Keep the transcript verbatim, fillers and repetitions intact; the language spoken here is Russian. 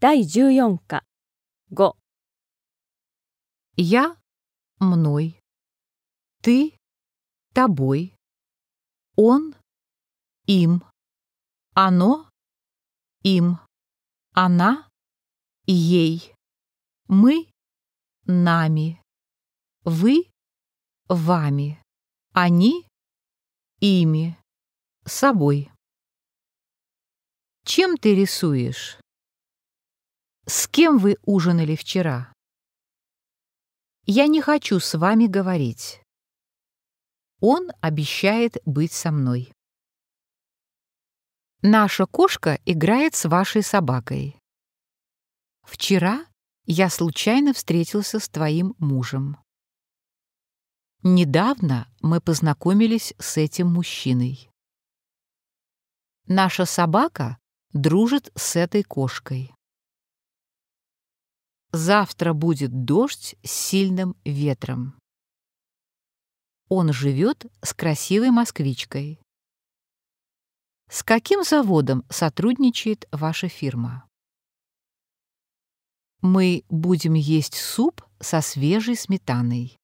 だいじゅうよん課ご Я — мной, ты — тобой, он — им, оно — им, она — ей, мы — нами, вы — вами, они — ими, собой. Чем ты рисуешь? С кем вы ужинали вчера? Я не хочу с вами говорить. Он обещает быть со мной. Наша кошка играет с вашей собакой. Вчера я случайно встретился с твоим мужем. Недавно мы познакомились с этим мужчиной. Наша собака дружит с этой кошкой. Завтра будет дождь с сильным ветром. Он живет с красивой москвичкой. С каким заводом сотрудничает ваша фирма? Мы будем есть суп со свежей сметаной.